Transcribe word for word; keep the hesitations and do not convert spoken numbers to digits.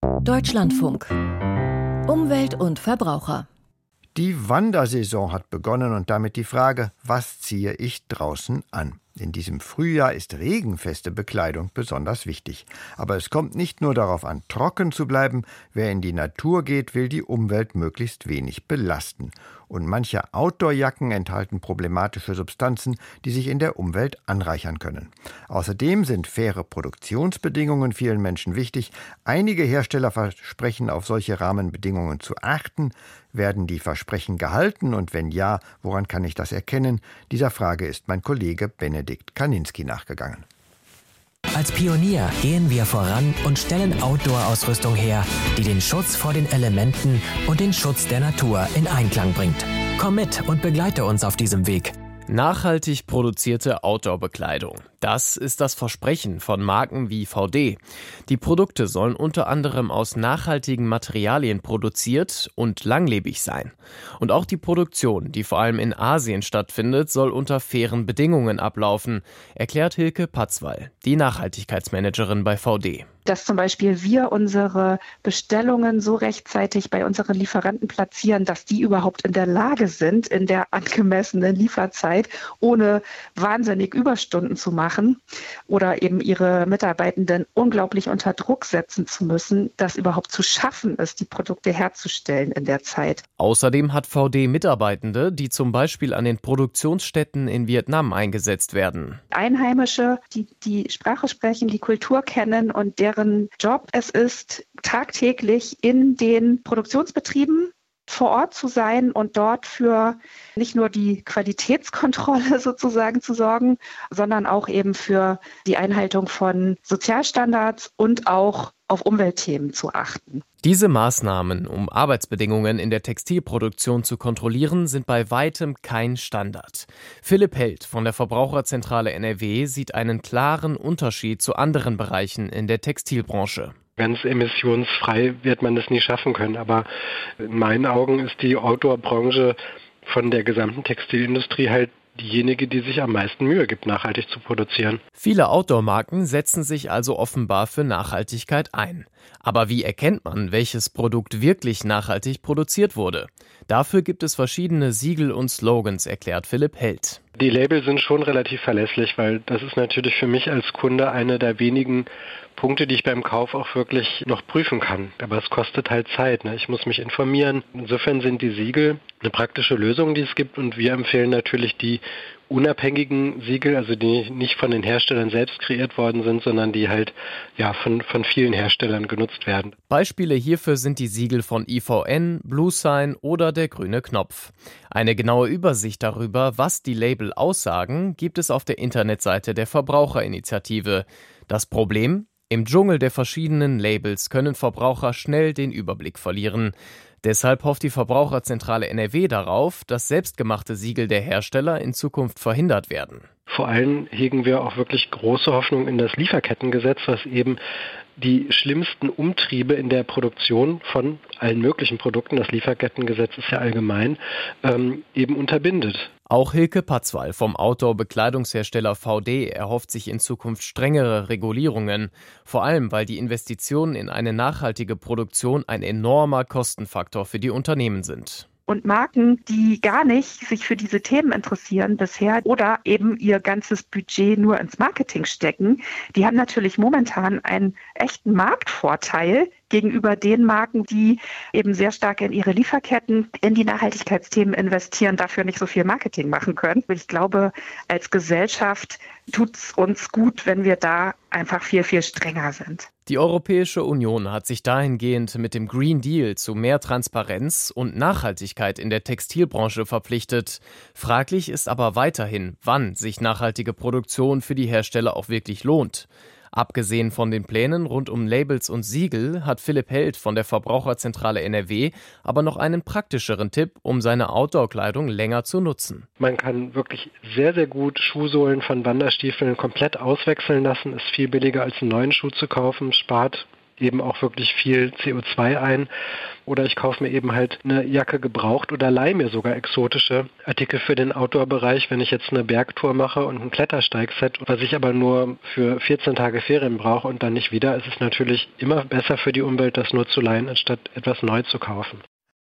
Deutschlandfunk. Umwelt und Verbraucher. Die Wandersaison hat begonnen und damit die Frage, was ziehe ich draußen an? In diesem Frühjahr ist regenfeste Bekleidung besonders wichtig. Aber es kommt nicht nur darauf an, trocken zu bleiben. Wer in die Natur geht, will die Umwelt möglichst wenig belasten. Und manche Outdoor-Jacken enthalten problematische Substanzen, die sich in der Umwelt anreichern können. Außerdem sind faire Produktionsbedingungen vielen Menschen wichtig. Einige Hersteller versprechen, auf solche Rahmenbedingungen zu achten. Werden die Versprechen gehalten? Und wenn ja, woran kann ich das erkennen? Dieser Frage ist mein Kollege Benedikt Kaninski nachgegangen. Als Pionier gehen wir voran und stellen Outdoor-Ausrüstung her, die den Schutz vor den Elementen und den Schutz der Natur in Einklang bringt. Komm mit und begleite uns auf diesem Weg. Nachhaltig produzierte Outdoor-Bekleidung. Das ist das Versprechen von Marken wie V D. Die Produkte sollen unter anderem aus nachhaltigen Materialien produziert und langlebig sein. Und auch die Produktion, die vor allem in Asien stattfindet, soll unter fairen Bedingungen ablaufen, erklärt Hilke Patzwall, die Nachhaltigkeitsmanagerin bei V D. Dass zum Beispiel wir unsere Bestellungen so rechtzeitig bei unseren Lieferanten platzieren, dass die überhaupt in der Lage sind, in der angemessenen Lieferzeit, ohne wahnsinnig Überstunden zu machen oder eben ihre Mitarbeitenden unglaublich unter Druck setzen zu müssen, das überhaupt zu schaffen ist, die Produkte herzustellen in der Zeit. Außerdem hat V D Mitarbeitende, die zum Beispiel an den Produktionsstätten in Vietnam eingesetzt werden. Einheimische, die die Sprache sprechen, die Kultur kennen und deren Job es ist, tagtäglich in den Produktionsbetrieben vor Ort zu sein und dort für nicht nur die Qualitätskontrolle sozusagen zu sorgen, sondern auch eben für die Einhaltung von Sozialstandards und auch auf Umweltthemen zu achten. Diese Maßnahmen, um Arbeitsbedingungen in der Textilproduktion zu kontrollieren, sind bei weitem kein Standard. Philipp Held von der Verbraucherzentrale N R W sieht einen klaren Unterschied zu anderen Bereichen in der Textilbranche. Ganz emissionsfrei wird man das nie schaffen können, aber in meinen Augen ist die Outdoor-Branche von der gesamten Textilindustrie halt diejenige, die sich am meisten Mühe gibt, nachhaltig zu produzieren. Viele Outdoor-Marken setzen sich also offenbar für Nachhaltigkeit ein. Aber wie erkennt man, welches Produkt wirklich nachhaltig produziert wurde? Dafür gibt es verschiedene Siegel und Slogans, erklärt Philipp Held. Die Label sind schon relativ verlässlich, weil das ist natürlich für mich als Kunde einer der wenigen Punkte, die ich beim Kauf auch wirklich noch prüfen kann. Aber es kostet halt Zeit, ne? Ich muss mich informieren. Insofern sind die Siegel eine praktische Lösung, die es gibt. Und wir empfehlen natürlich die unabhängigen Siegel, also die nicht von den Herstellern selbst kreiert worden sind, sondern die halt ja von, von vielen Herstellern genutzt werden. Beispiele hierfür sind die Siegel von I V N, Bluesign oder der grüne Knopf. Eine genaue Übersicht darüber, was die Label aussagen, gibt es auf der Internetseite der Verbraucherinitiative. Das Problem? Im Dschungel der verschiedenen Labels können Verbraucher schnell den Überblick verlieren. Deshalb hofft die Verbraucherzentrale N R W darauf, dass selbstgemachte Siegel der Hersteller in Zukunft verhindert werden. Vor allem hegen wir auch wirklich große Hoffnung in das Lieferkettengesetz, was eben die schlimmsten Umtriebe in der Produktion von allen möglichen Produkten, das Lieferkettengesetz ist ja allgemein, ähm, eben unterbindet. Auch Hilke Patzwall vom Outdoor-Bekleidungshersteller V D erhofft sich in Zukunft strengere Regulierungen. Vor allem, weil die Investitionen in eine nachhaltige Produktion ein enormer Kostenfaktor für die Unternehmen sind. Und Marken, die gar nicht sich für diese Themen interessieren bisher oder eben ihr ganzes Budget nur ins Marketing stecken, die haben natürlich momentan einen echten Marktvorteil gegenüber den Marken, die eben sehr stark in ihre Lieferketten, in die Nachhaltigkeitsthemen investieren, dafür nicht so viel Marketing machen können. Ich glaube, als Gesellschaft tut es uns gut, wenn wir da einfach viel, viel strenger sind. Die Europäische Union hat sich dahingehend mit dem Green Deal zu mehr Transparenz und Nachhaltigkeit in der Textilbranche verpflichtet. Fraglich ist aber weiterhin, wann sich nachhaltige Produktion für die Hersteller auch wirklich lohnt. Abgesehen von den Plänen rund um Labels und Siegel hat Philipp Held von der Verbraucherzentrale N R W aber noch einen praktischeren Tipp, um seine Outdoor-Kleidung länger zu nutzen. Man kann wirklich sehr, sehr gut Schuhsohlen von Wanderstiefeln komplett auswechseln lassen. Ist viel billiger als einen neuen Schuh zu kaufen, spart eben auch wirklich viel C O zwei ein. Oder ich kaufe mir eben halt eine Jacke gebraucht oder leihe mir sogar exotische Artikel für den Outdoor-Bereich, wenn ich jetzt eine Bergtour mache und ein Klettersteigset, was ich aber nur für vierzehn Tage Ferien brauche und dann nicht wieder, ist es natürlich immer besser für die Umwelt, das nur zu leihen, anstatt etwas neu zu kaufen.